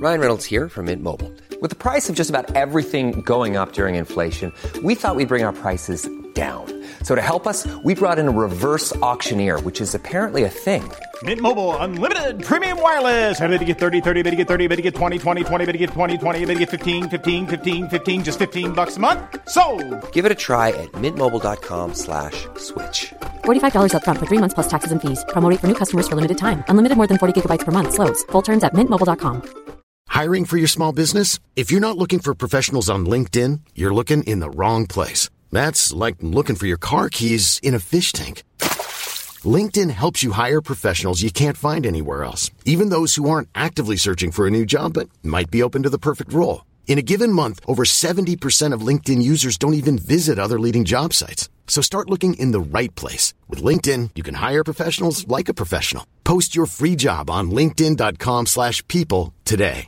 Ryan Reynolds here from Mint Mobile. With the price of just about everything going up during inflation, we thought we'd bring our prices down. So to help us, we brought in a reverse auctioneer, which is apparently a thing. Mint Mobile Unlimited Premium Wireless. How to get 30, 30, bit to get 30, bit to get 20, 20, 20, bit to get 20, 20, bit to get 15, 15, 15, 15, just $15 a month? Sold! Give it a try at mintmobile.com/switch. $45 up front for 3 months plus taxes and fees. Promo rate for new customers for limited time. Unlimited more than 40 gigabytes per month. Slows full terms at mintmobile.com. Hiring for your small business? If you're not looking for professionals on LinkedIn, you're looking in the wrong place. That's like looking for your car keys in a fish tank. LinkedIn helps you hire professionals you can't find anywhere else, even those who aren't actively searching for a new job but might be open to the perfect role. In a given month, over 70% of LinkedIn users don't even visit other leading job sites. So start looking in the right place. With LinkedIn, you can hire professionals like a professional. Post your free job on linkedin.com/people today.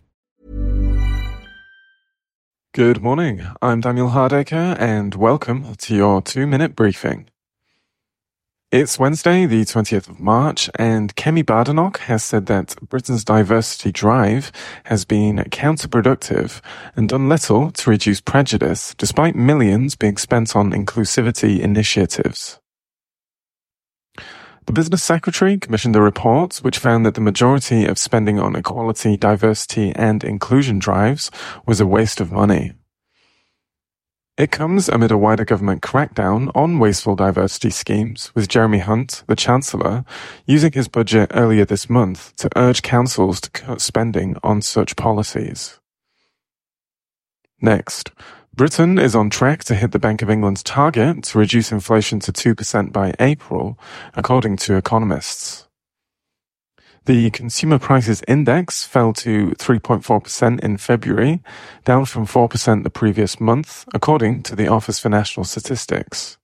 Good morning, I'm Daniel Hardacre and welcome to your 2-minute briefing. It's Wednesday, the 20th of March, and Kemi Badenoch has said that Britain's diversity drive has been counterproductive and done little to reduce prejudice, despite millions being spent on inclusivity initiatives. The Business Secretary commissioned a report which found that the majority of spending on equality, diversity and inclusion drives was a waste of money. It comes amid a wider government crackdown on wasteful diversity schemes, with Jeremy Hunt, the Chancellor, using his budget earlier this month to urge councils to cut spending on such policies. Next, Britain is on track to hit the Bank of England's target to reduce inflation to 2% by April, according to economists. The Consumer Prices Index fell to 3.4% in February, down from 4% the previous month, according to the Office for National Statistics.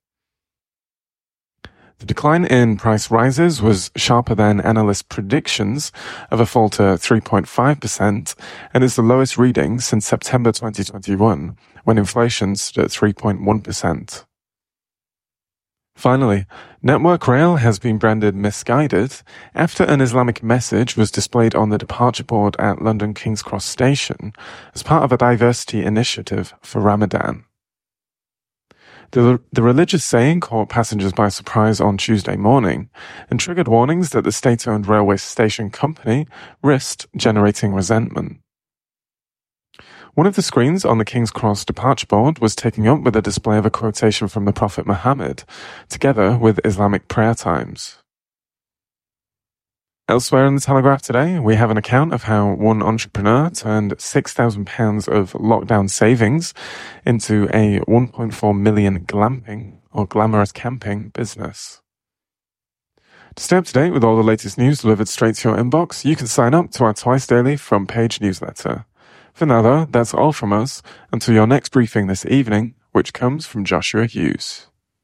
The decline in price rises was sharper than analyst predictions of a fall to 3.5% and is the lowest reading since September 2021, when inflation stood at 3.1%. Finally, Network Rail has been branded misguided after an Islamic message was displayed on the departure board at London King's Cross Station as part of a diversity initiative for Ramadan. The religious saying caught passengers by surprise on Tuesday morning and triggered warnings that the state-owned railway station company risked generating resentment. One of the screens on the King's Cross departure board was taken up with a display of a quotation from the Prophet Muhammad, together with Islamic prayer times. Elsewhere in the Telegraph today, we have an account of how one entrepreneur turned £6,000 of lockdown savings into a 1.4 million glamping or glamorous camping business. To stay up to date with all the latest news delivered straight to your inbox, you can sign up to our twice daily front page newsletter. For now though, that's all from us until your next briefing this evening, which comes from Joshua Hughes.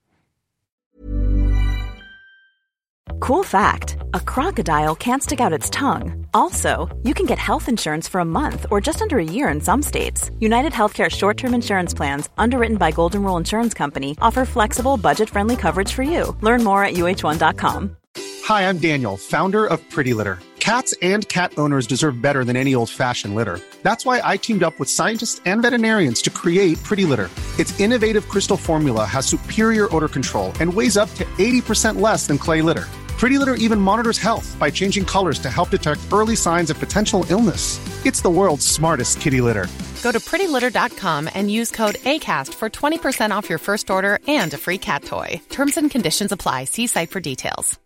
Cool fact, a crocodile can't stick out its tongue. Also, you can get health insurance for a month or just under a year in some states. United Healthcare short-term insurance plans, underwritten by Golden Rule Insurance Company, offer flexible, budget-friendly coverage for you. Learn more at uh1.com. Hi, I'm Daniel, founder of Pretty Litter. Cats and cat owners deserve better than any old-fashioned litter. That's why I teamed up with scientists and veterinarians to create Pretty Litter. Its innovative crystal formula has superior odor control and weighs up to 80% less than clay litter. Pretty Litter even monitors health by changing colors to help detect early signs of potential illness. It's the world's smartest kitty litter. Go to prettylitter.com and use code ACAST for 20% off your first order and a free cat toy. Terms and conditions apply. See site for details.